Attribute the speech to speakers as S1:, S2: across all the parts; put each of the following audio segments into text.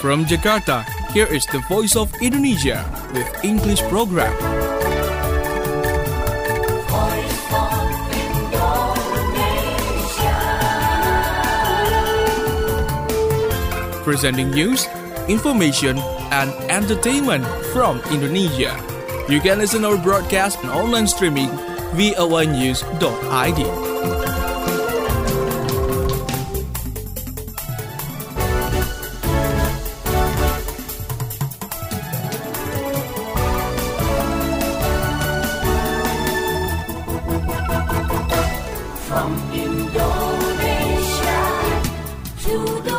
S1: From Jakarta, here is the Voice of Indonesia with English program.
S2: Voice of Indonesia.
S1: Presenting news, information, and entertainment from Indonesia. You can listen our broadcast and online streaming voanews.id.
S2: From Indonesia to the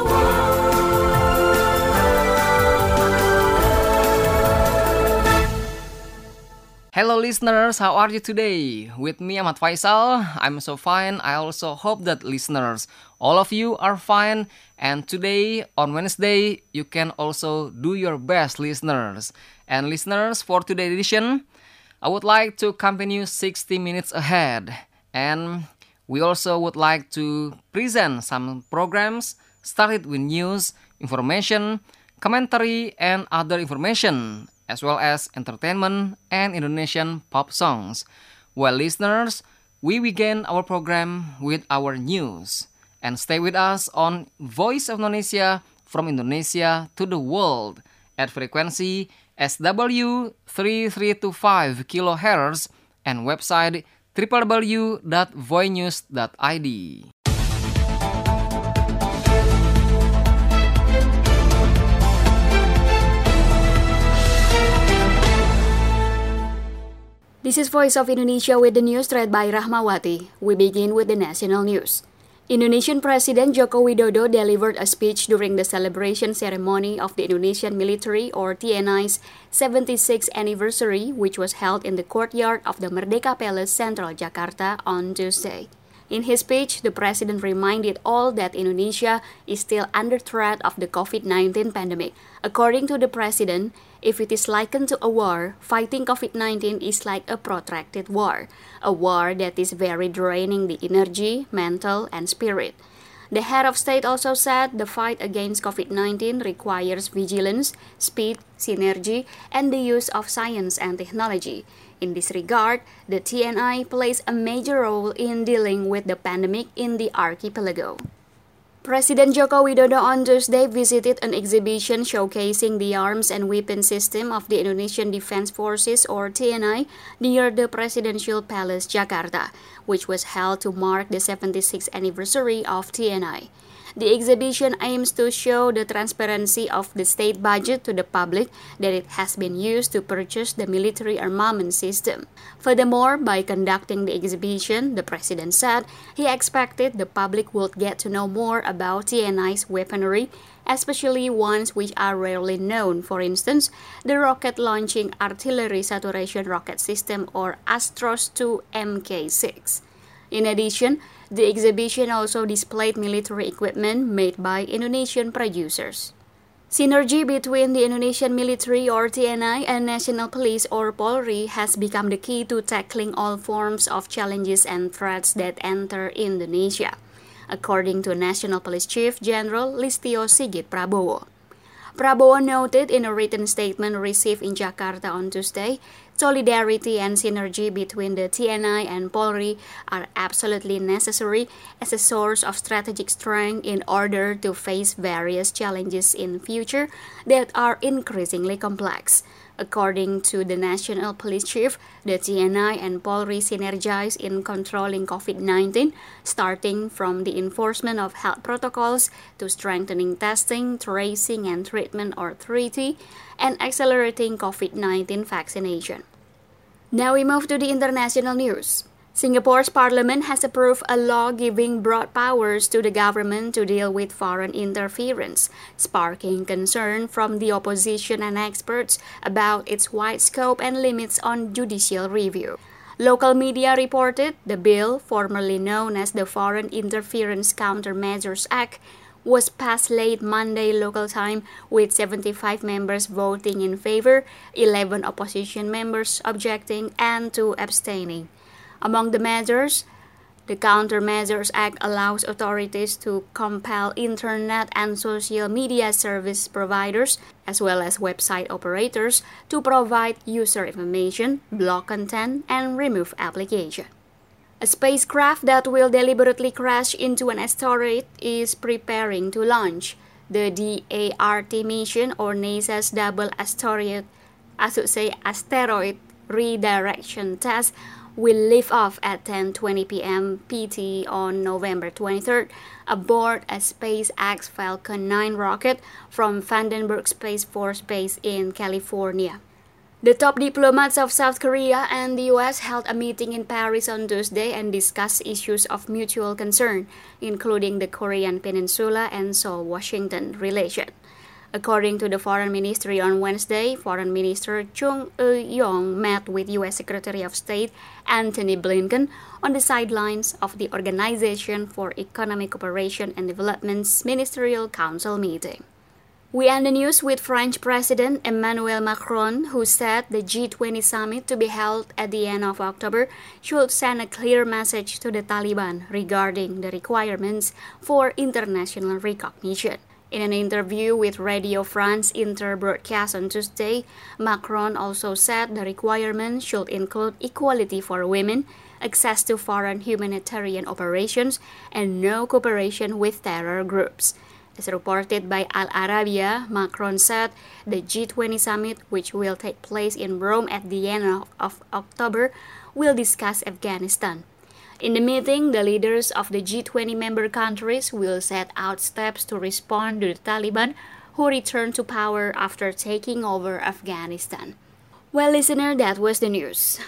S3: Hello listeners, how are you today? With me Ahmad Faisal, I'm so fine. I also hope that listeners, all of you are fine. And today, on Wednesday, you can also do your best, listeners. And listeners, for today's edition, I would like to accompany you 60 minutes ahead. And we also would like to present some programs started with news, information, commentary, and other information, as well as entertainment and Indonesian pop songs. Well, listeners, we begin our program with our news. And stay with us on Voice of Indonesia from Indonesia to the world at frequency SW 3325 kHz and website www.voinews.id.
S4: This is Voice of Indonesia with the news read by Rahmawati. We begin with the national news. Indonesian President Joko Widodo delivered a speech during the celebration ceremony of the Indonesian military or TNI's 76th anniversary, which was held in the courtyard of the Merdeka Palace, Central Jakarta on Tuesday. In his speech, the president reminded all that Indonesia is still under threat of the COVID-19 pandemic. According to the president, if it is likened to a war, fighting COVID-19 is like a protracted war, a war that is very draining the energy, mental, and spirit. The head of state also said the fight against COVID-19 requires vigilance, speed, synergy, and the use of science and technology. In this regard, the TNI plays a major role in dealing with the pandemic in the archipelago. President Joko Widodo on Tuesday visited an exhibition showcasing the arms and weapon system of the Indonesian Defense Forces or TNI near the Presidential Palace, Jakarta, which was held to mark the 76th anniversary of TNI. The exhibition aims to show the transparency of the state budget to the public that it has been used to purchase the military armament system. Furthermore, by conducting the exhibition, the president said he expected the public would get to know more about TNI's weaponry, especially ones which are rarely known, for instance, the rocket-launching artillery saturation rocket system or Astros 2 Mk6. In addition, the exhibition also displayed military equipment made by Indonesian producers. Synergy between the Indonesian military or TNI and National Police or Polri has become the key to tackling all forms of challenges and threats that enter Indonesia, according to National Police Chief General Listio Sigit Prabowo. Prabowo noted in a written statement received in Jakarta on Tuesday, solidarity and synergy between the TNI and Polri are absolutely necessary as a source of strategic strength in order to face various challenges in future that are increasingly complex. According to the National Police Chief, the TNI and Polri synergize in controlling COVID-19, starting from the enforcement of health protocols to strengthening testing, tracing, and treatment authority, and accelerating COVID-19 vaccination. Now we move to the international news. Singapore's parliament has approved a law giving broad powers to the government to deal with foreign interference, sparking concern from the opposition and experts about its wide scope and limits on judicial review. Local media reported the bill, formerly known as the Foreign Interference Countermeasures Act, was passed late Monday local time with 75 members voting in favor, 11 opposition members objecting, and 2 abstaining. Among the measures, The Countermeasures Act allows authorities to compel internet and social media service providers, as well as website operators, to provide user information, block content, and remove application. A spacecraft that will deliberately crash into an asteroid is preparing to launch. The DART mission, or NASA's Double Asteroid Redirection Test, will lift off at 10:20 p.m. PT on November 23rd aboard a SpaceX Falcon 9 rocket from Vandenberg Space Force Base in California. The top diplomats of South Korea and the U.S. held a meeting in Paris on Tuesday and discussed issues of mutual concern, including the Korean Peninsula and Seoul-Washington relation. According to the Foreign Ministry on Wednesday, Foreign Minister Chung Eui-yong met with U.S. Secretary of State Antony Blinken on the sidelines of the Organization for Economic Cooperation and Development's Ministerial Council meeting. We end the news with French President Emmanuel Macron, who said the G20 summit to be held at the end of October should send a clear message to the Taliban regarding the requirements for international recognition. In an interview with Radio France Inter broadcast on Tuesday, Macron also said the requirements should include equality for women, access to foreign humanitarian operations, and no cooperation with terror groups. As reported by Al Arabiya, Macron said the G20 summit, which will take place in Rome at the end of October, will discuss Afghanistan. In the meeting, the leaders of the G20 member countries will set out steps to respond to the Taliban, who returned to power after taking over Afghanistan. Well, listener, that was the news.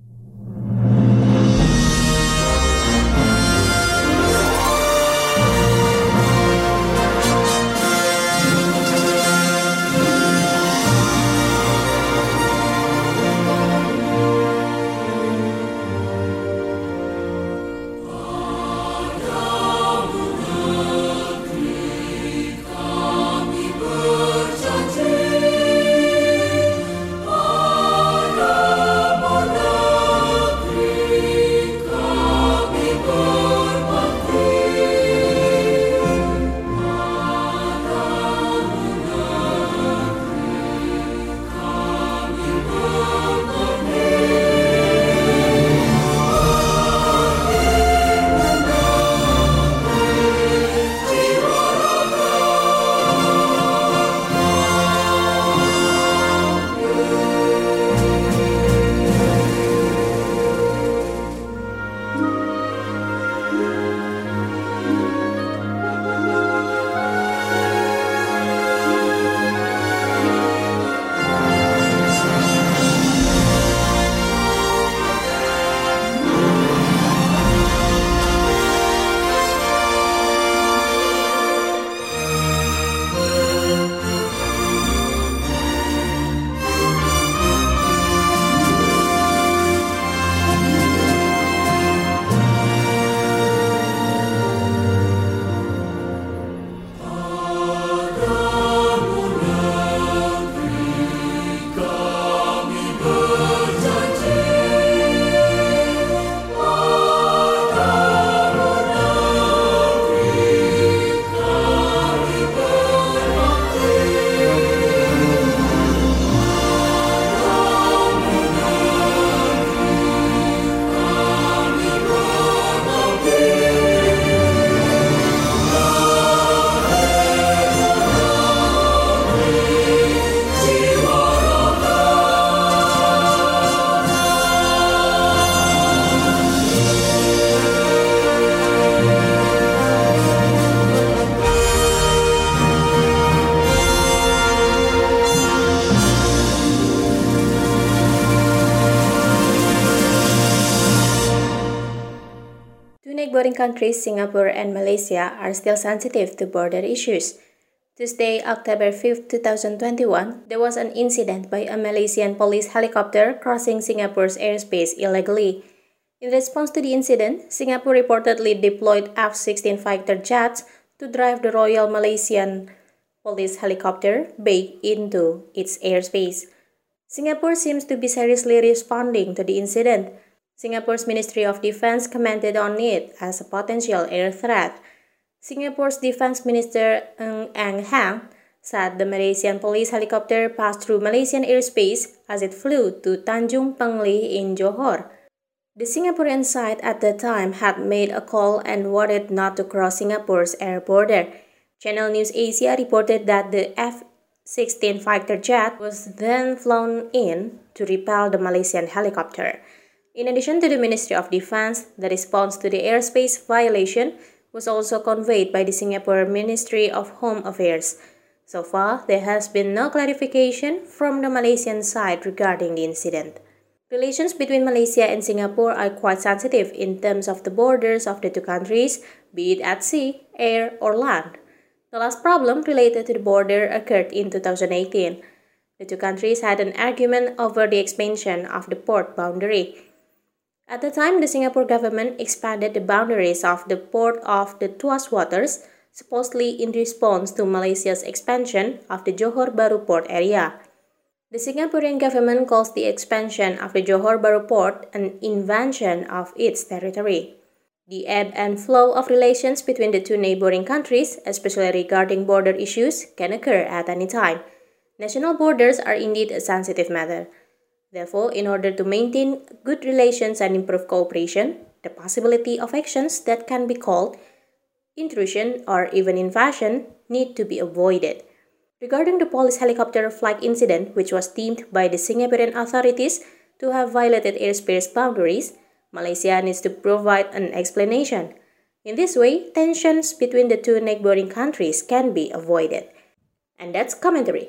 S5: Neighboring countries, Singapore and Malaysia, are still sensitive to border issues. Tuesday, October 5, 2021, there was an incident by a Malaysian police helicopter crossing Singapore's airspace illegally. In response to the incident, Singapore reportedly deployed F-16 fighter jets to drive the Royal Malaysian Police helicopter back into its airspace. Singapore seems to be seriously responding to the incident. Singapore's Ministry of Defense commented on it as a potential air threat. Singapore's Defense Minister Ng Hang said the Malaysian police helicopter passed through Malaysian airspace as it flew to Tanjung Pengli in Johor. The Singaporean side at the time had made a call and warned not to cross Singapore's air border. Channel News Asia reported that the F-16 fighter jet was then flown in to repel the Malaysian helicopter. In addition to the Ministry of Defense, the response to the airspace violation was also conveyed by the Singapore Ministry of Home Affairs. So far, there has been no clarification from the Malaysian side regarding the incident. Relations between Malaysia and Singapore are quite sensitive in terms of the borders of the two countries, be it at sea, air, or land. The last problem related to the border occurred in 2018. The two countries had an argument over the expansion of the port boundary. At the time, the Singapore government expanded the boundaries of the port of the Tuas Waters, supposedly in response to Malaysia's expansion of the Johor Bahru port area. The Singaporean government calls the expansion of the Johor Bahru port an invasion of its territory. The ebb and flow of relations between the two neighboring countries, especially regarding border issues, can occur at any time. National borders are indeed a sensitive matter. Therefore, in order to maintain good relations and improve cooperation, the possibility of actions that can be called intrusion or even invasion need to be avoided. Regarding the police helicopter flight incident, which was deemed by the Singaporean authorities to have violated airspace boundaries, Malaysia needs to provide an explanation. In this way, tensions between the two neighboring countries can be avoided. And that's commentary.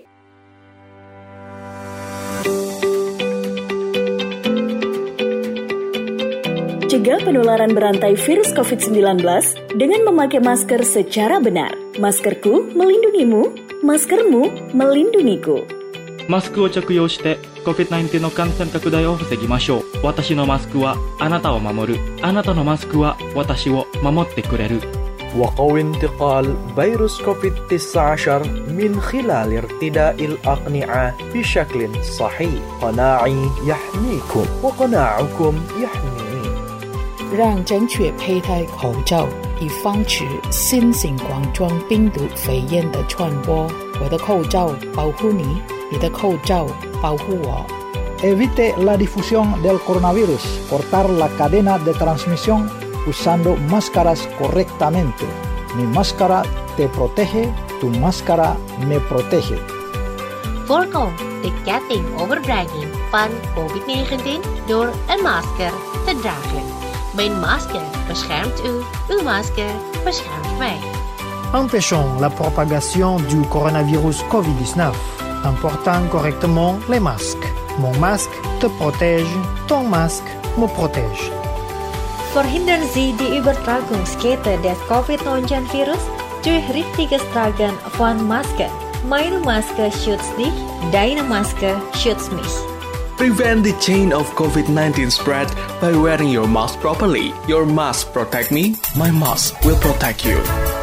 S6: Cegah penularan berantai virus COVID-19 dengan memakai masker secara benar. Maskerku melindungimu, maskermu melindungiku.
S7: マスクを着用して COVID-19 の感染拡大を防ぎましょう。私のマスクはあなたを守る。あなたのマスクは私を守ってくれる。
S8: وقوي انتقال فيروس كوفيد-19 من خلال ارتداء الأقنعة بشكل صحيح. قناعي يحميكم وقناعكم يحميني.
S9: 让正确佩戴口罩，以防止新型冠状病毒肺炎的传播。我的口罩保护你，你的口罩保护我。
S10: Evite la difusión del coronavirus. Cortar la cadena de transmisión usando máscaras correctamente. Mi máscara te protege, tu máscara me protege.
S11: Voorkom de ketting overdraging van COVID-19 door een masker te dragen. Mijn masker beschermt u, uw masker beschermt mij.
S12: Empêchons la propagation du coronavirus COVID-19 en portant correctement les masques. Mon masque te protège, ton masque me protège.
S13: Verhindern Sie die Übertragungskette des COVID-19-Virus durch richtiges Tragen von Masken. Meine Maske schützt dich, deine Maske schützt mich.
S1: Prevent the chain of COVID-19 spread by wearing your mask properly. Your mask protect me, my mask will protect you.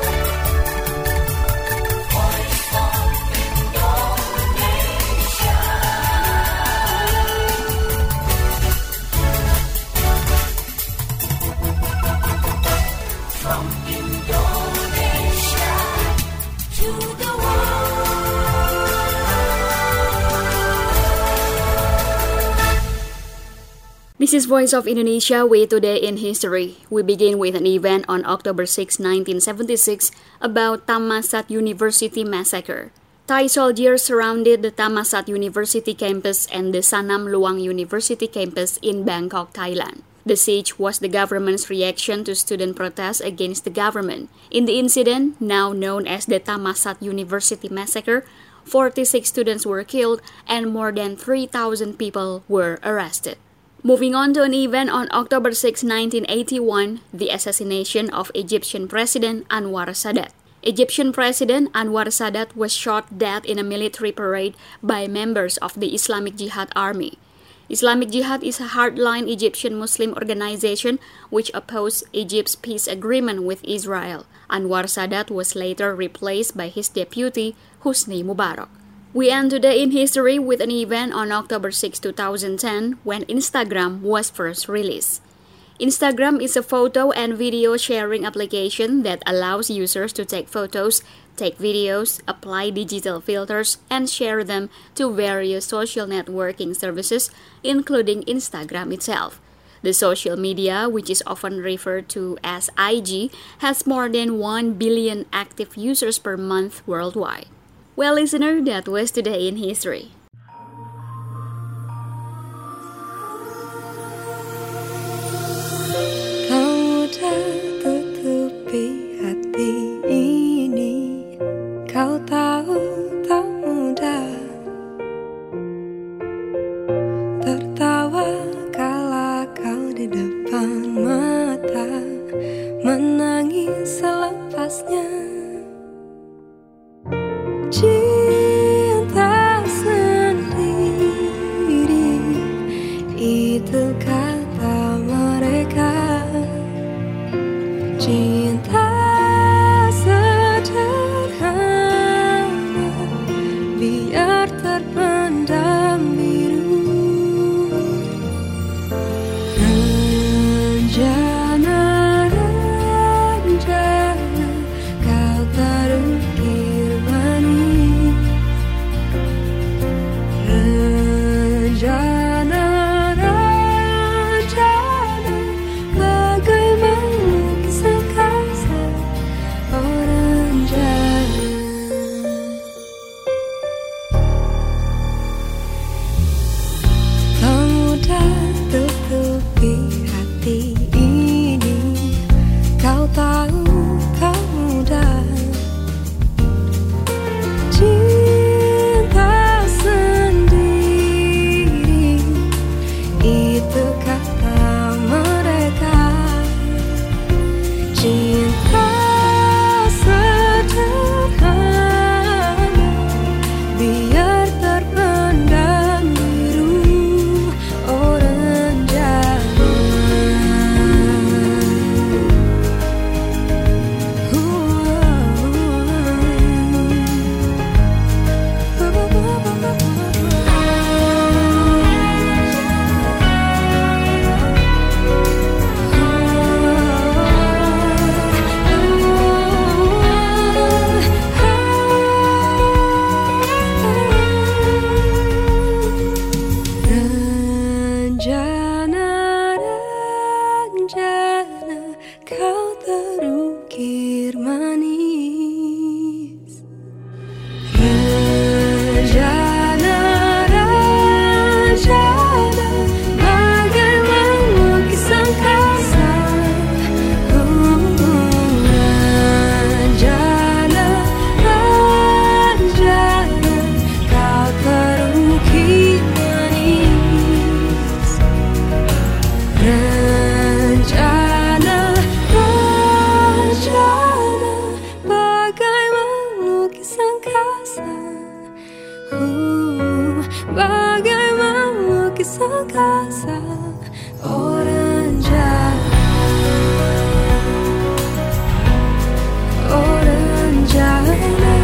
S2: From Indonesia to the world.
S4: This is Voice of Indonesia with Today in History. We begin with an event on October 6, 1976 about Thammasat University massacre. Thai soldiers surrounded the Thammasat University campus and the Sanam Luang University campus in Bangkok, Thailand. The siege was the government's reaction to student protests against the government. In the incident, now known as the Thammasat University massacre, 46 students were killed and more than 3,000 people were arrested. Moving on to an event on October 6, 1981, the assassination of Egyptian President Anwar Sadat. Egyptian President Anwar Sadat was shot dead in a military parade by members of the Islamic Jihad Army. Islamic Jihad is a hardline Egyptian Muslim organization which opposed Egypt's peace agreement with Israel. Anwar Sadat was later replaced by his deputy, Hosni Mubarak. We end today in history with an event on October 6, 2010, when Instagram was first released. Instagram is a photo and video sharing application that allows users to take photos, take videos, apply digital filters, and share them to various social networking services, including Instagram itself. The social media, which is often referred to as IG, has more than 1 billion active users per month worldwide. Well, listener, that was today in history.
S14: Kau tak tutupi hati ini, kau tahu tak mudah tertawa kala kau di depan mata, menangis selepasnya. Cinta sendiri, itu kata mereka. Cinta sederhana, biar terpendam biru. Rencana-rencana kau terukir manis. Rencana-rencana bagai melukis angkasa. Oh rencana, tak mudah tutupi hati ini, kau tahu tak mudah. Cinta sendiri, itu kata mereka. Cinta sederhana, biar terpendam biru. Oh rencana, rencana-rencana kau terukir manis. Rencana-rencana bagai melukis angkasa. Rencana-rencana kau terukir manis. Rencana-rencana bagai melukis angkasa. Bagai melukis angkasa. Oh rencana, oh rencana,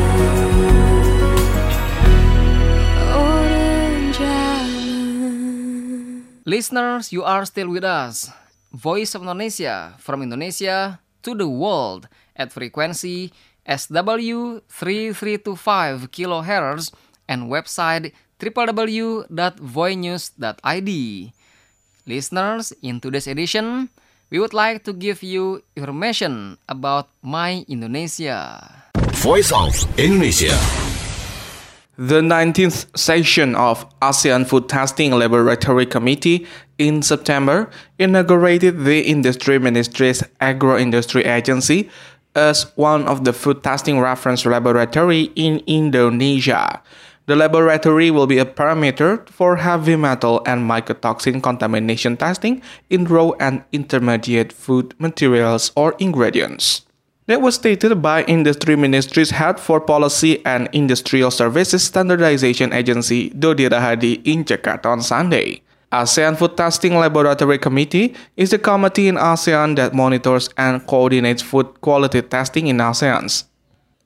S14: oh rencana.
S3: Listeners, you are still with us. Voice of Indonesia, from Indonesia to the world at frequency SW 3325 kHz and website www.voinews.id. Listeners, in today's edition, we would like to give you information about My Indonesia.
S1: Voice of Indonesia. The 19th session of ASEAN Food Testing Laboratory Committee in September inaugurated the Industry Ministry's Agro-Industry Agency as one of the food testing reference laboratory in Indonesia. The laboratory will be a parameter for heavy metal and mycotoxin contamination testing in raw and intermediate food materials or ingredients. That was stated by Industry Ministry's Head for Policy and Industrial Services Standardization Agency, Dodi Rahadi, in Jakarta on Sunday. ASEAN Food Testing Laboratory Committee is a committee in ASEAN that monitors and coordinates food quality testing in ASEAN.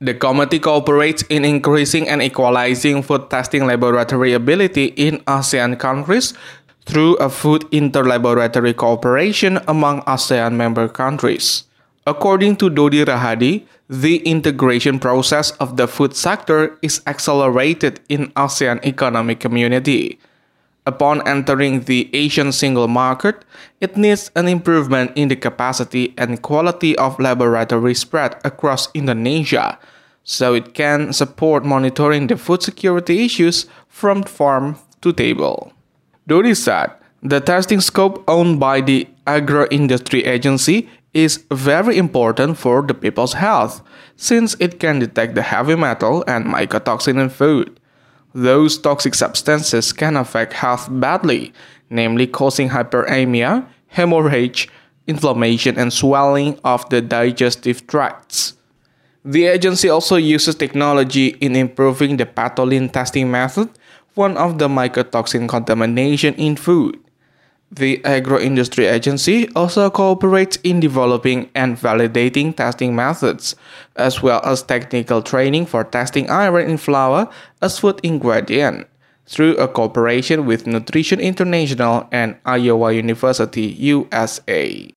S1: The committee cooperates in increasing and equalizing food testing laboratory ability in ASEAN countries through a food interlaboratory cooperation among ASEAN member countries. According to Dodi Rahadi, the integration process of the food sector is accelerated in ASEAN Economic Community. Upon entering the Asian single market, it needs an improvement in the capacity and quality of laboratory spread across Indonesia, so it can support monitoring the food security issues from farm to table. Dodi said, the testing scope owned by the Agro-Industry Agency is very important for the people's health, since it can detect the heavy metal and mycotoxin in food. Those toxic substances can affect health badly, namely causing hyperamia, hemorrhage, inflammation, and swelling of the digestive tracts. The agency also uses technology in improving the pathogen testing method, one of the mycotoxin contamination in food. The Agro-Industry Agency also cooperates in developing and validating testing methods, as well as technical training for testing iron in flour as food ingredient, through a cooperation with Nutrition International and Iowa University, USA.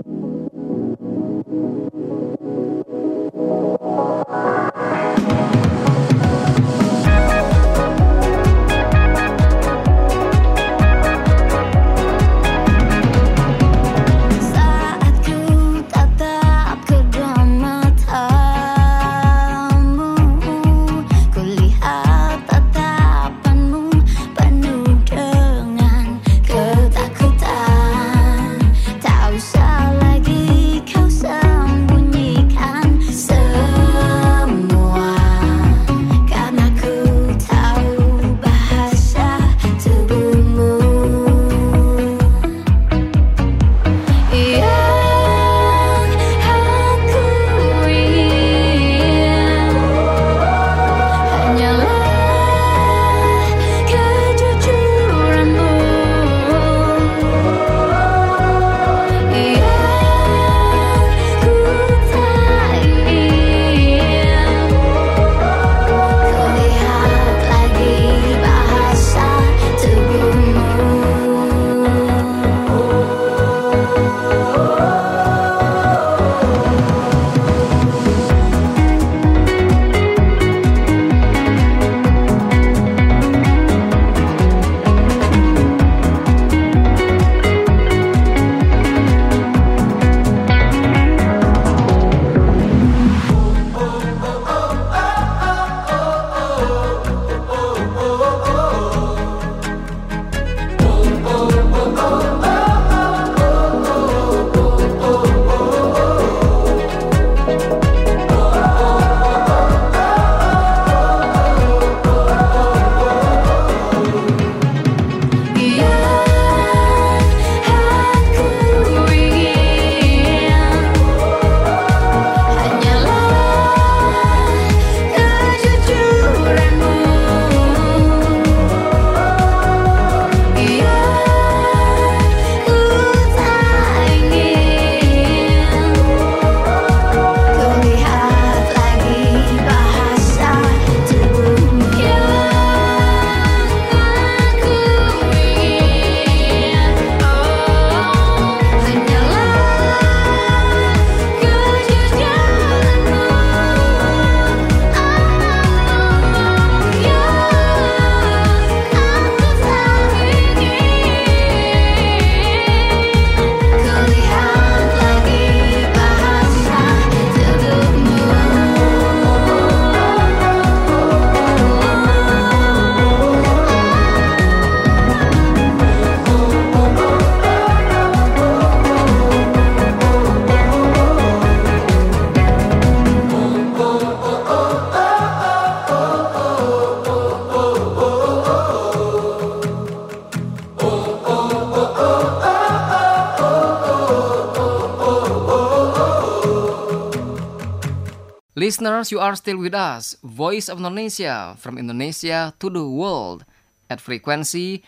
S3: Listeners, you are still with us, Voice of Indonesia, from Indonesia to the world, at frequency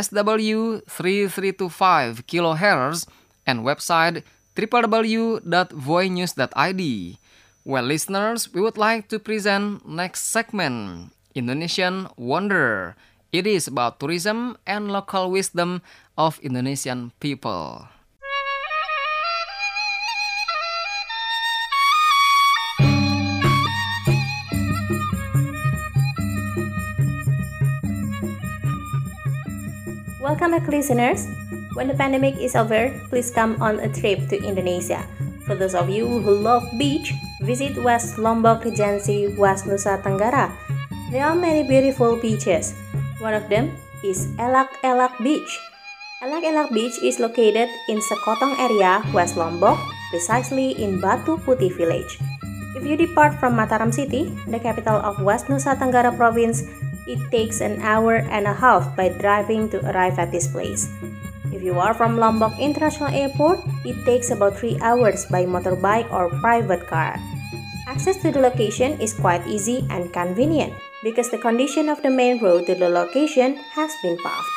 S3: SW 3325 kHz and website www.voinews.id. Well, listeners, we would like to present next segment, Indonesian Wonder. It is about tourism and local wisdom of Indonesian people.
S5: Welcome back, listeners. When the pandemic is over, please come on a trip to Indonesia. For those of you who love beach, visit West Lombok Regency, West Nusa Tenggara. There are many beautiful beaches. One of them is Elak Elak Beach. Elak Elak Beach is located in Sekotong area, West Lombok, precisely in Batu Putih village. If you depart from Mataram City, the capital of West Nusa Tenggara province, it takes an hour and a half by driving to arrive at this place. If you are from Lombok International Airport, it takes about 3 hours by motorbike or private car. Access to the location is quite easy and convenient because the condition of the main road to the location has been paved.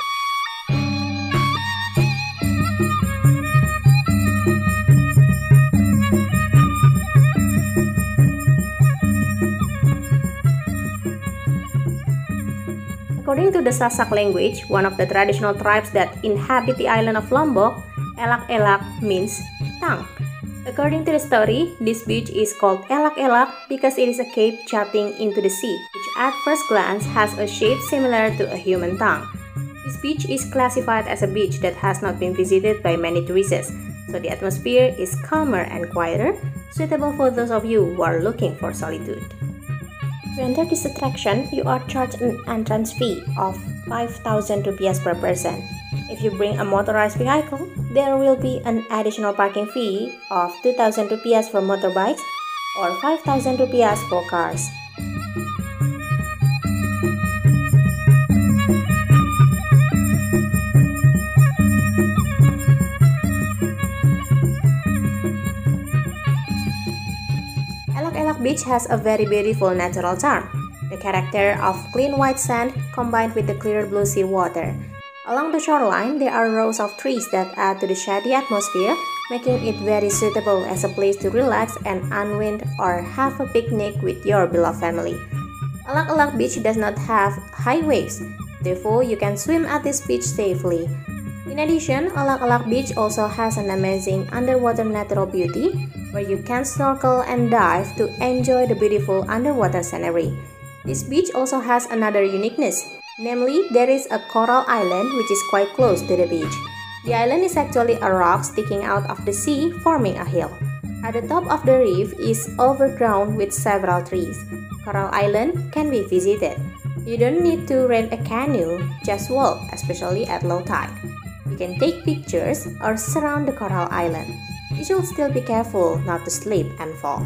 S5: According to the Sasak language, one of the traditional tribes that inhabit the island of Lombok, Elak Elak means tongue. According to the story, this beach is called Elak Elak because it is a cave jutting into the sea, which at first glance has a shape similar to a human tongue. This beach is classified as a beach that has not been visited by many tourists, so the atmosphere is calmer and quieter, suitable for those of you who are looking for solitude. To enter this attraction, you are charged an entrance fee of 5,000 rupiahs per person. If you bring a motorized vehicle, there will be an additional parking fee of 2,000 rupiahs for motorbikes or 5,000 rupiahs for cars. Beach has a very beautiful natural charm. The character of clean white sand combined with the clear blue sea water. Along the shoreline, there are rows of trees that add to the shady atmosphere, making it very suitable as a place to relax and unwind or have a picnic with your beloved family. Elak Elak Beach does not have high waves, therefore you can swim at this beach safely. In addition, Elak Elak Beach also has an amazing underwater natural beauty where you can snorkel and dive to enjoy the beautiful underwater scenery. This beach also has another uniqueness, namely there is a coral island which is quite close to the beach. The island is actually a rock sticking out of the sea forming a hill. At the top of the reef is overgrown with several trees. Coral Island can be visited. You don't need to rent a canoe, just walk, especially at low tide. You can take pictures or surround the Coral Island. You should still be careful not to slip and fall.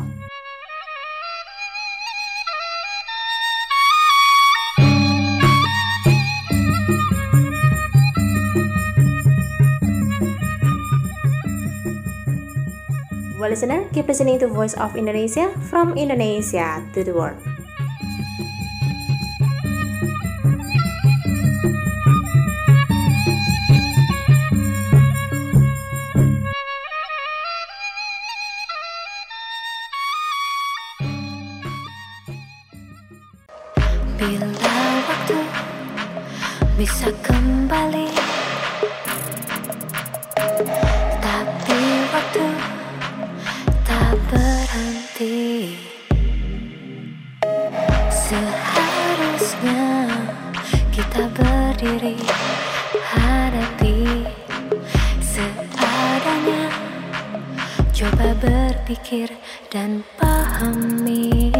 S5: Well, listener, keep listening to Voice of Indonesia from Indonesia to the world.
S14: Bila waktu bisa kembali, tapi waktu tak berhenti. Seharusnya kita berdiri, hadapi seadanya. Coba berpikir dan pahami.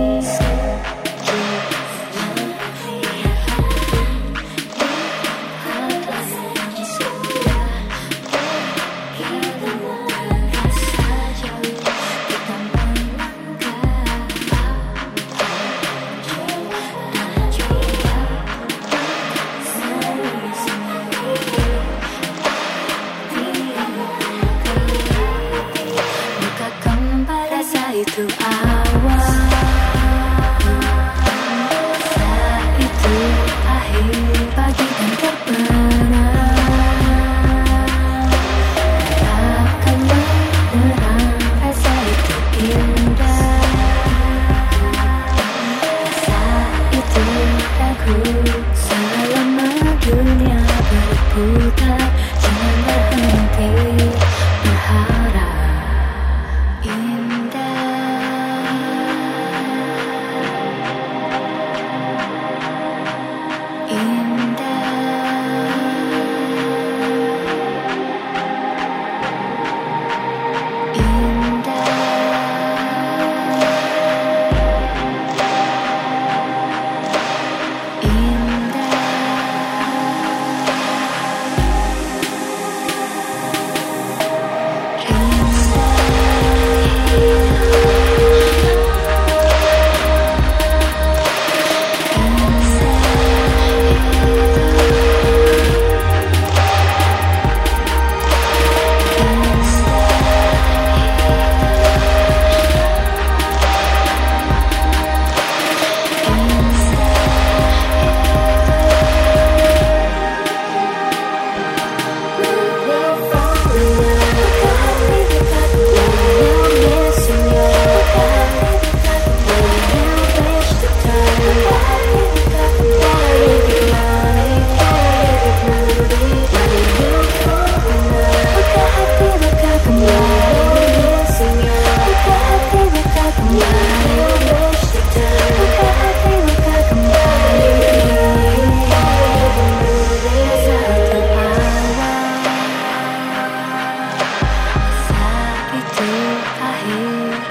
S14: Itu awal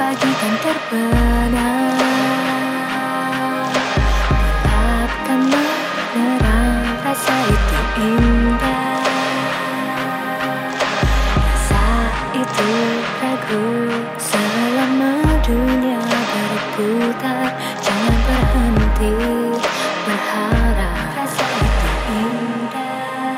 S14: pagi kan terbenam, gelap kan menerang, rasa itu indah, rasa itu ragu. Selama dunia berputar, jangan berhenti berharap, rasa itu indah.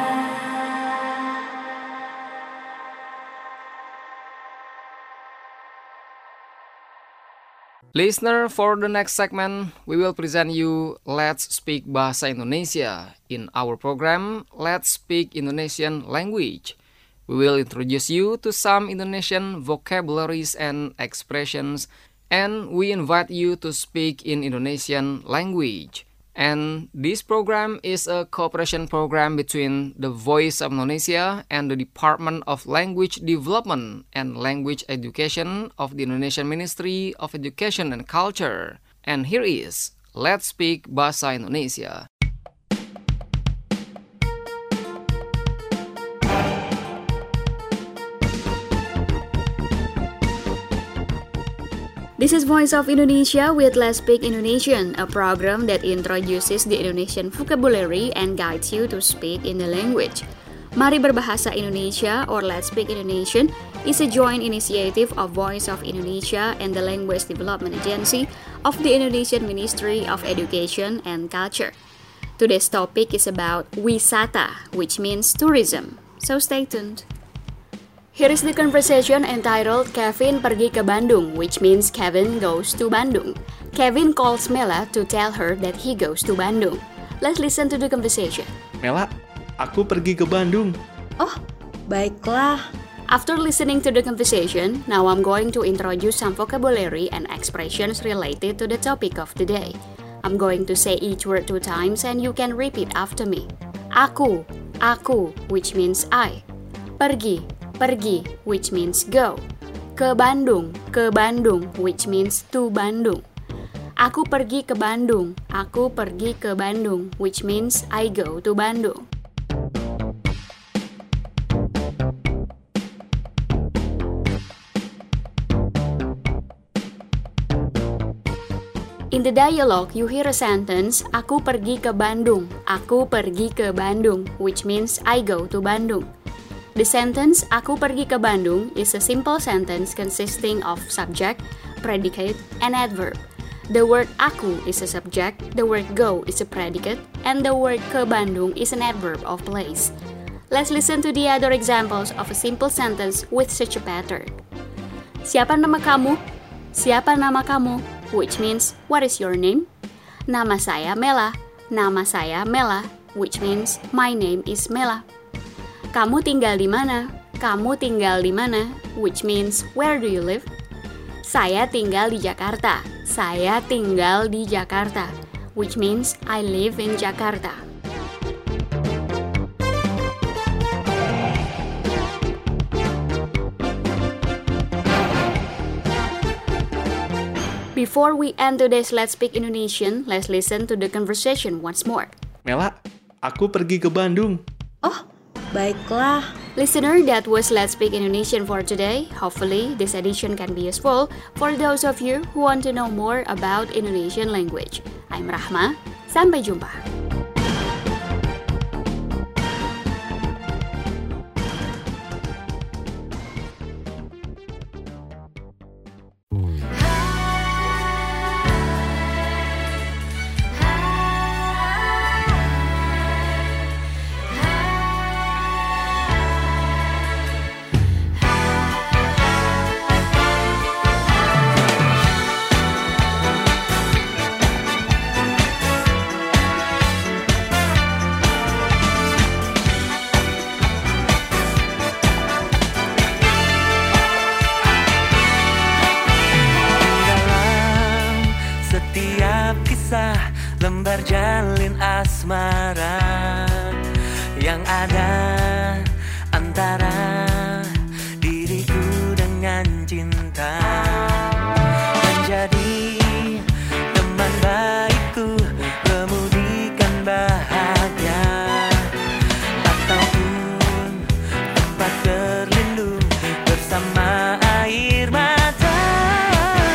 S3: Listener, for the next segment, we will present you Let's Speak Bahasa Indonesia. In our program, Let's Speak Indonesian Language. We will introduce you to some Indonesian vocabularies and expressions, and we invite you to speak in Indonesian language. And this program is a cooperation program between the Voice of Indonesia and the Department of Language Development and Language Education of the Indonesian Ministry of Education and Culture. And here is Let's Speak Bahasa Indonesia.
S4: This is Voice of Indonesia with Let's Speak Indonesian, a program that introduces the Indonesian vocabulary and guides you to speak in the language. Mari Berbahasa Indonesia or Let's Speak Indonesian is a joint initiative of Voice of Indonesia and the Language Development Agency of the Indonesian Ministry of Education and Culture. Today's topic is about wisata, which means tourism. So stay tuned. Here is the conversation entitled Kevin pergi ke Bandung, which means Kevin goes to Bandung. Kevin calls Mela to tell her that he goes to Bandung. Let's listen to the conversation.
S1: Mela, aku pergi ke Bandung.
S13: Oh, baiklah.
S4: After listening to the conversation, now I'm going to introduce some vocabulary and expressions related to the topic of the day. I'm going to say each word 2 times and you can repeat after me. Aku, which means I. Pergi, which means go. Ke Bandung, which means to Bandung. Aku pergi ke Bandung, which means I go to Bandung. In the dialogue, you hear a sentence, aku pergi ke Bandung, which means I go to Bandung. The sentence, aku pergi ke Bandung, is a simple sentence consisting of subject, predicate, and adverb. The word aku is a subject, the word go is a predicate, and the word ke Bandung is an adverb of place. Let's listen to the other examples of a simple sentence with such a pattern. Siapa nama kamu? Which means, what is your name? Nama saya Mela, which means, my name is Mela. Kamu tinggal di mana? Which means, where do you live? Saya tinggal di Jakarta, which means, I live in Jakarta. Before we end today's Let's Speak Indonesian, let's listen to the conversation once more.
S1: Mela, aku pergi ke Bandung.
S13: Oh, baiklah.
S4: Listener, that was Let's Speak Indonesian for today. Hopefully, this edition can be useful for those of you who want to know more about Indonesian language. I'm Rahma. Sampai jumpa.
S15: Lembar jalin asmara yang ada antara diriku dengan cinta, menjadi teman baikku, kemudikan bahagia, ataupun tempat berlindung bersama air mata.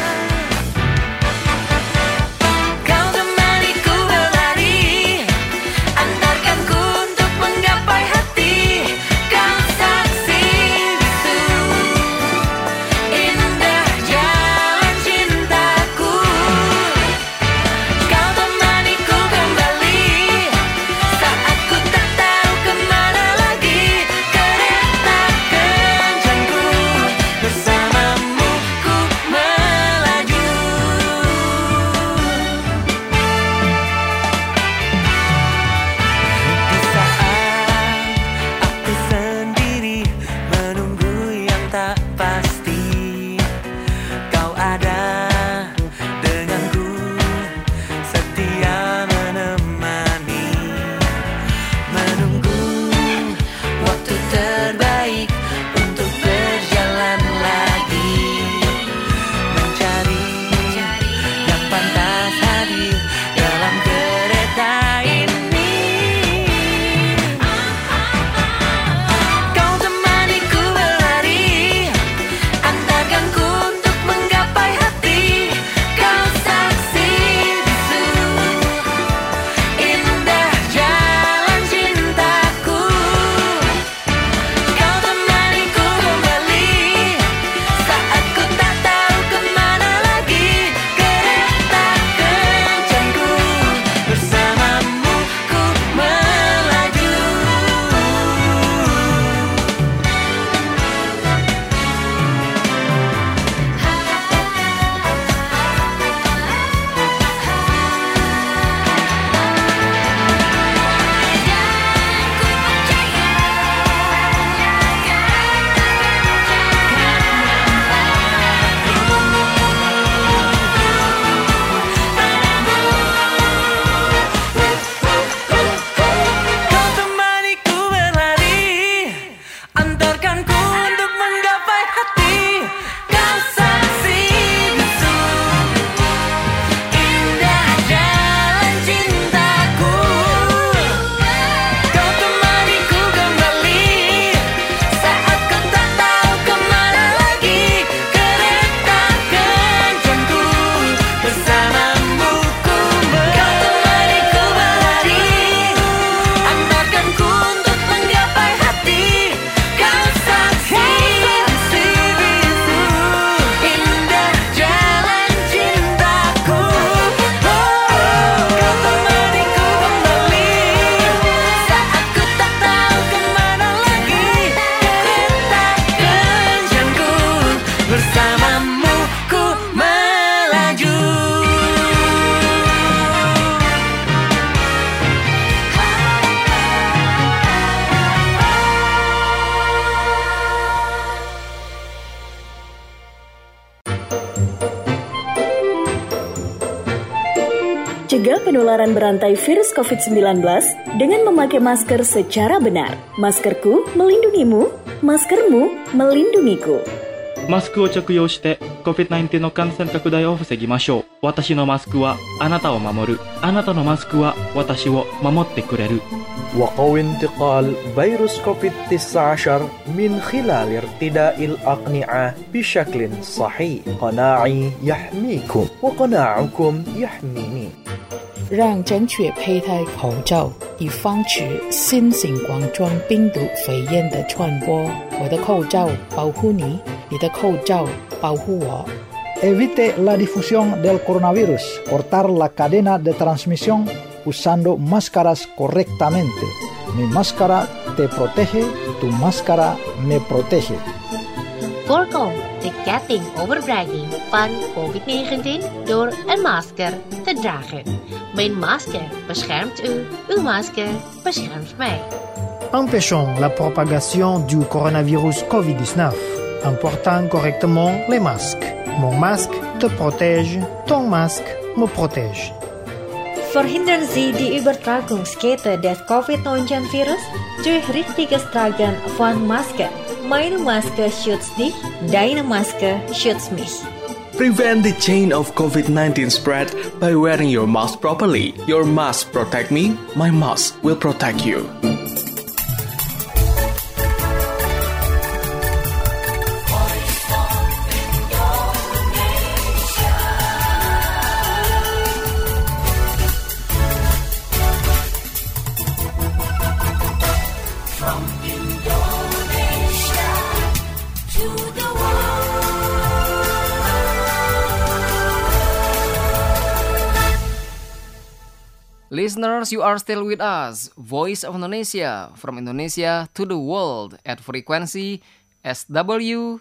S6: Cegah penularan berantai virus COVID-19 dengan memakai masker secara benar. Maskerku melindungimu, maskermu melindungiku.
S7: マスクを着用して COVID-19 の感染拡大を防ぎましょう。私のマスクはあなたを守る。あなたのマスクは私を守ってくれる。
S8: وقوي انتقال فيروس كوفيد-19 من خلال ارتداء الأقنعة بشكل صحيح. قناعي يحميكم وقناعكم يحميني.
S9: 让正确佩戴口罩，以防止新型冠状病毒肺炎的传播。我的口罩保护你，你的口罩保护我。
S10: Evite la difusión del coronavirus. Cortar la cadena de transmisión usando máscaras correctamente. Mi máscara te protege, tu máscara me protege.
S11: Voorkom de ketting overdraging van COVID-19 door een masker te dragen. Mijn masker beschermt u, uw masker beschermt mij.
S12: Empêchons la propagation du coronavirus COVID-19 en portant correctement les masques. Mon masque te protège, ton masque me protège.
S13: Verhindern Sie die Übertragungskette des Covid-19-Virus durch richtiges Tragen von Masken. Meine Maske schützt dich, deine Maske schützt mich.
S1: Prevent the chain of COVID-19 spread by wearing your mask properly. Your mask protect me, my mask will protect you.
S3: Listeners, you are still with us, Voice of Indonesia, from Indonesia to the world at frequency SW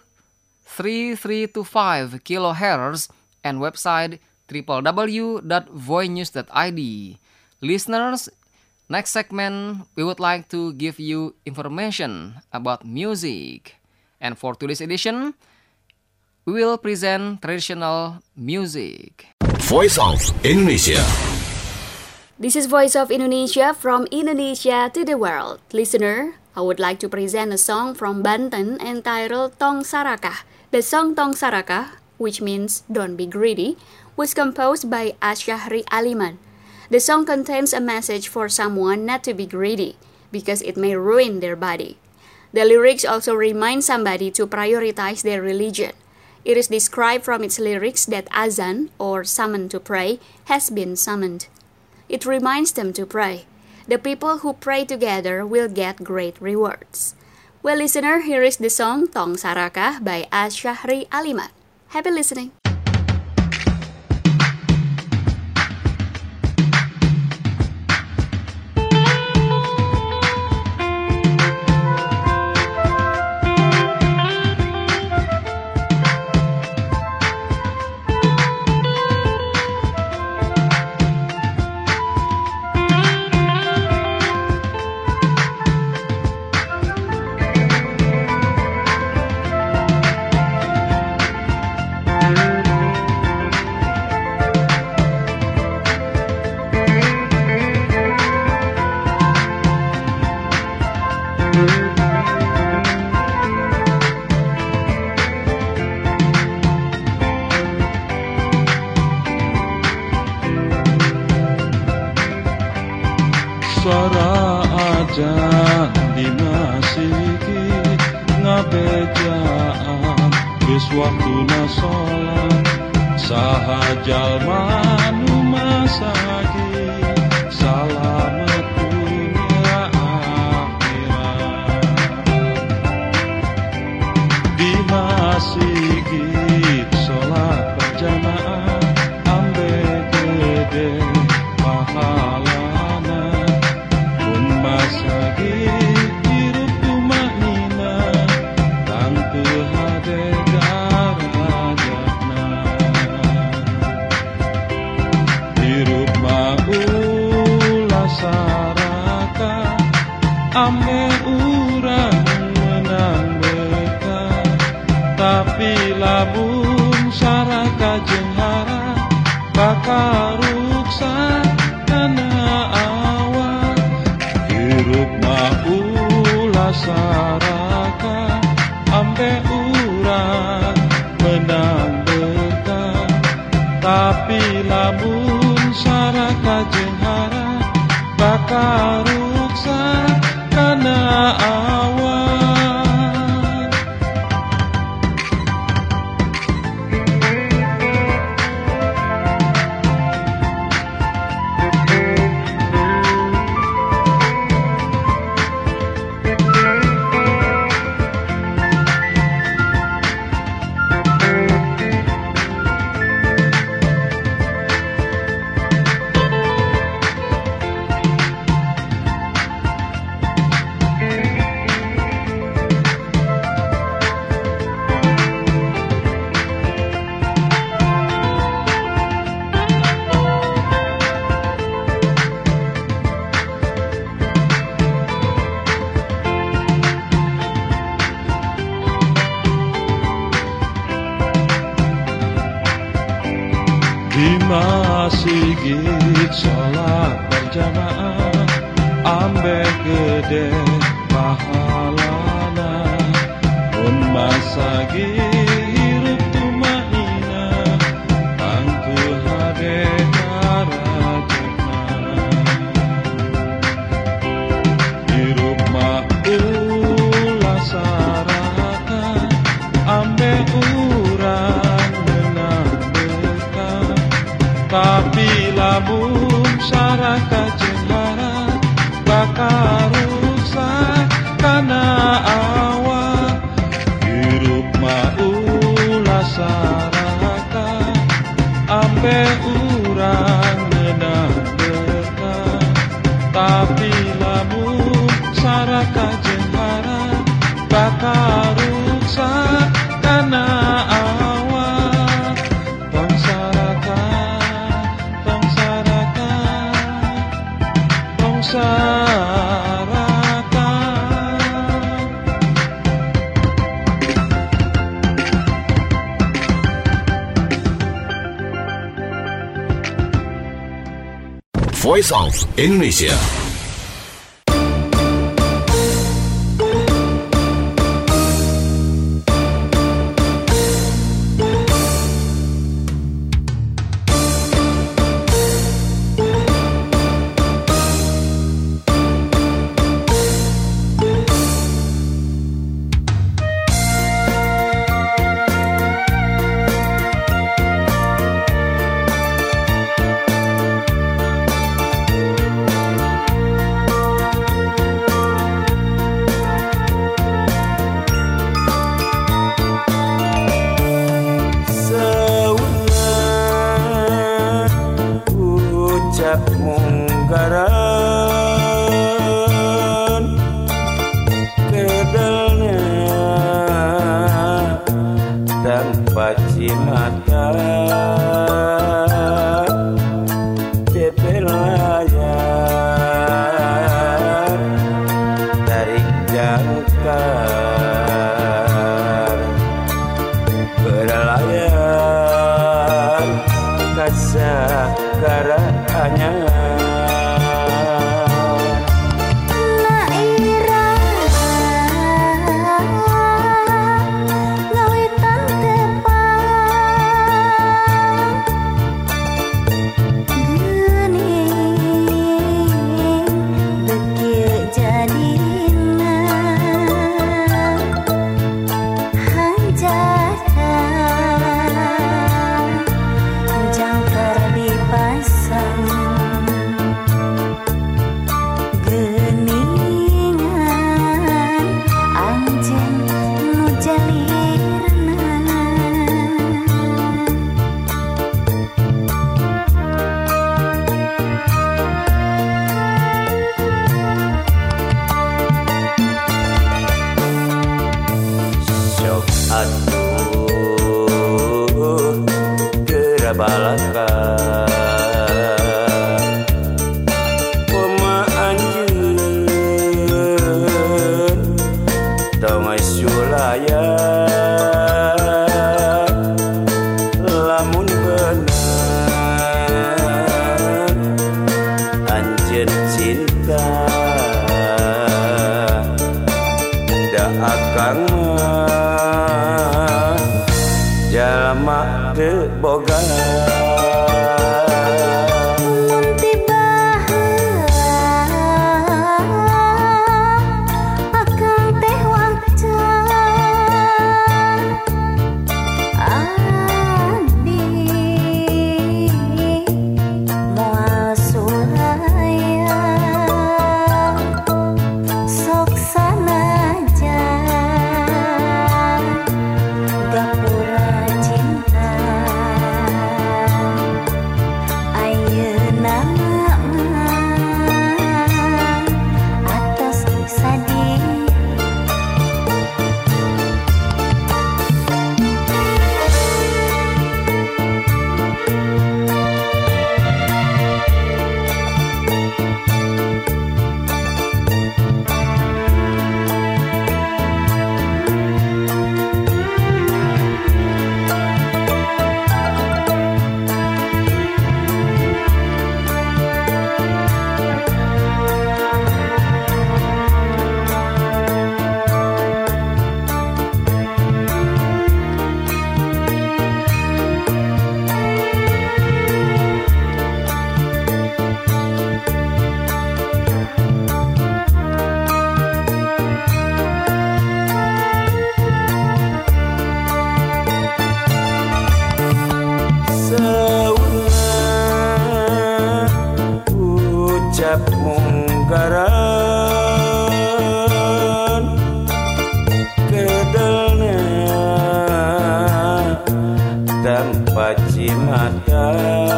S3: 3325 kHz and website www.voinews.id. Listeners, next segment we would like to give you information about music. And for today's edition, we will present traditional music.
S16: Voice of Indonesia.
S4: This is Voice of Indonesia from Indonesia to the world. Listener, I would like to present a song from Banten entitled Tong Sarakah. The song Tong Sarakah, which means don't be greedy, was composed by Asyahri Aliman. The song contains a message for someone not to be greedy, because it may ruin their body. The lyrics also remind somebody to prioritize their religion. It is described from its lyrics that azan, or summon to pray, has been summoned. It reminds them to pray. The people who pray together will get great rewards. Well, listener, here is the song Tong Sarakah by Asyahri Aliman. Happy listening.
S17: Suara ajan dimasiki ngabejaan wis waktuna sholat sahajal manu masaki salamet dunia akhirat dimasiki sholat berjamaah ambe gede pahala masagi hirup tumanina tanpa hade darajatna hirup maula saraka ame urang menang beka tapi lamun saraka jeung hara bakaruksa saraka ambe urang menang berkah, tapi lamun saraka jeung hara bakaruksa kana awan. Sigit sholat berjamaah ambe gede pahalana, mun masagi hirup tumaina tangtu hade karajana. Hirup maulah saraka ambe urang menang berkah, tapi lamun saraka jeung hara bakarusak kana awak. Hirup maulah saraka ambe urang menang berkah, tapi lamun saraka jeung hara bakarusak kana awak. Tong saraka
S16: Voice of Indonesia.
S18: munggaran kedelnya tanpa cinta layar dari jangkar berlayar kasagarannya. Atuh geura balaka poma anjeun tong sulaya lamun beunang anjeun cinta jalma teu boga. Mungkaran kedelna tanpa cimata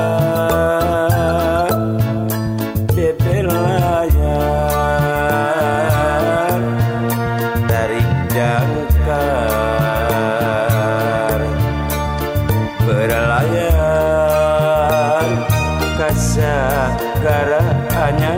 S18: bebelayar dari jangkar berlayar kasagaraannya.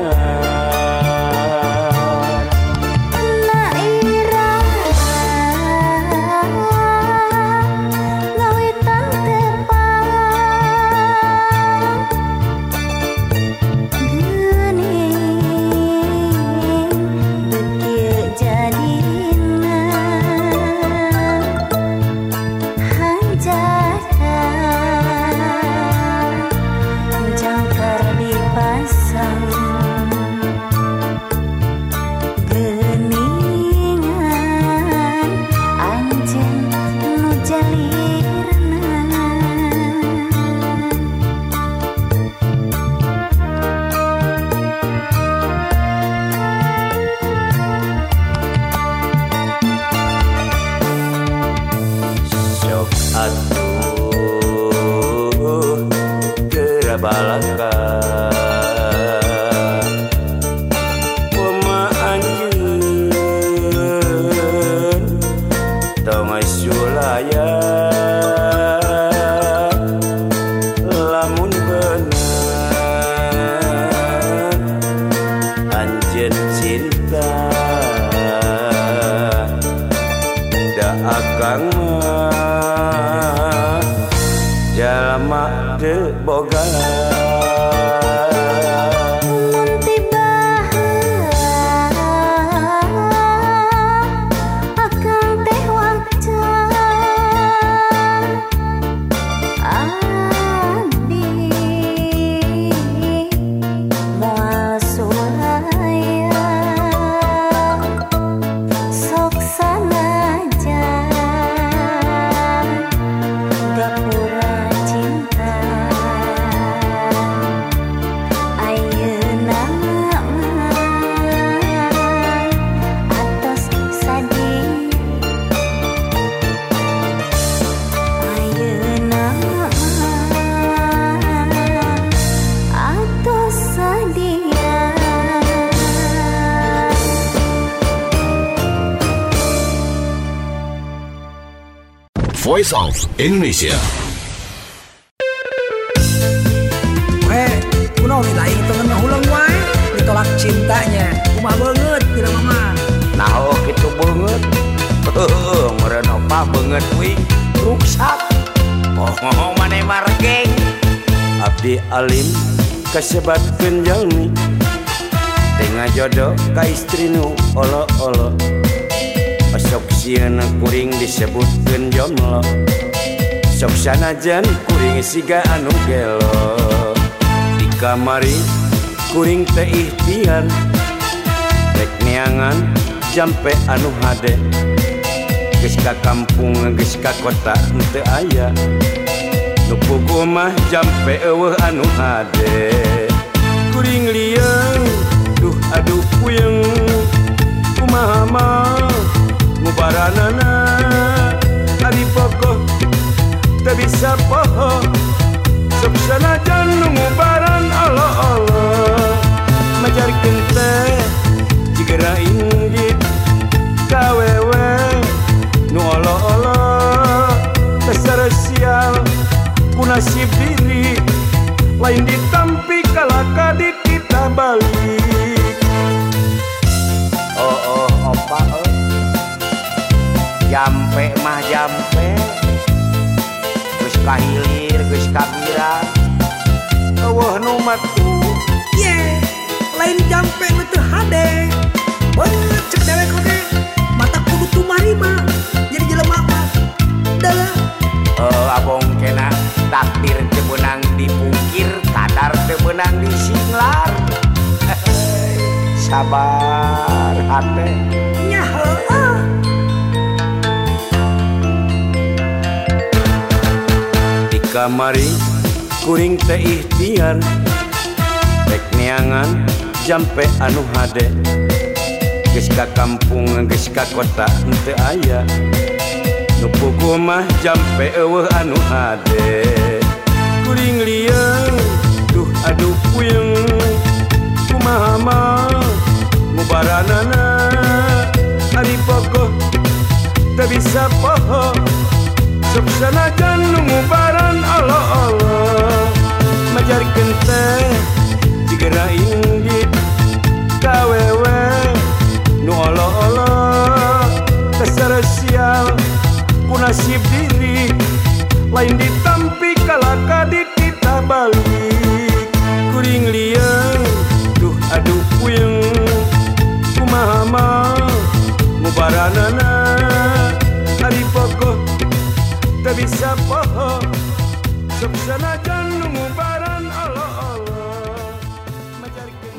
S18: Atuh geura balaka poma anjeun tong sulaya lamun bener anjeun cinta da akang jalma teu boga.
S16: Voice of Indonesia.
S19: Kuno lain temen ulang wae ditolak cintanya. Kumaha beungeut dina mama.
S18: Nah, kitu beungeut. Meureun opa beungeut we ruksak. Oh, mane margeng. Abdi alim kasebatkeun jalmi. Tengah jodoh ka istri nu olo-olo. Sok sieuna kuring disebutkeun jomblo. sok sanajan kuring siga anu gelo di kamari kuring teh ikhtiar rek neangan jampe anu hade geus ka kampung geus ka kota teu aya nu puguh mah jampe eueuh anu hade kuring lieur duh aduh puyeng kumaha mah ngubaranana ari pokok teu bisa poho sok sanajan nu ngubaran Allah-Allah majarkeun teh jigera inggit kawewe nu Allah-Allah teh saresial ku nasib diri lain ditampi kalaka di kita balik. Oh opa jampe mah jampe geus kahilir geus kabira eueuh nu matu
S19: ye lain jampe nu teu hade beut cek dewek oge mata kudu tumarima jadi jelema mah dalah
S18: abong kena takdir teu beunang dipungkir kadar teu beunang disinglar sabar hate
S19: nya heueuh
S18: di kamari kuring teh ikhtiar rek neangan jampe anu hade geus ka kampung geus ka kota teu aya nu puguh mah jampe eueuh anu hade kuring lieur duh aduh puyeng kumaha mah ngubaranana ari pokok teu bisa poho sok sanajan nu ngubaran Allah-Allah majarkeun teh jigera inggit kawewe nu Allah-Allah teh saresial ku nasib diri lain ditampi kalaka di kita balik kuring lieur duh aduh puyeng kumaha mah ngubaranana ari pokok teu bisa poho sok sanajan nu ngubaran Allah-Allah majarkeun.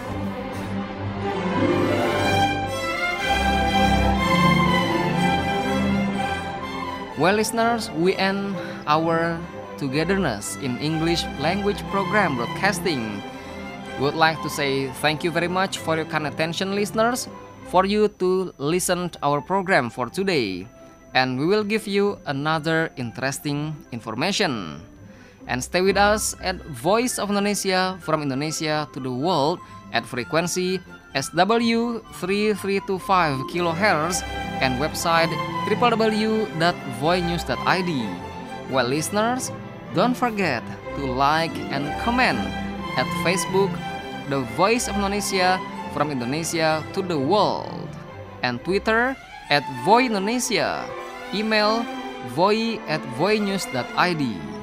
S3: Well, listeners, we end our togetherness in English language program broadcasting. We would like to say thank you very much for your kind attention, listeners, for you to listen to our program for today. And we will give you another interesting information. And stay with us at Voice of Indonesia from Indonesia to the world at frequency SW 3325 kHz and website www.voinews.id. Well, listeners, don't forget to like and comment at Facebook, The Voice of Indonesia from Indonesia to the world, and Twitter at Voi Indonesia, email voi@voinews.id.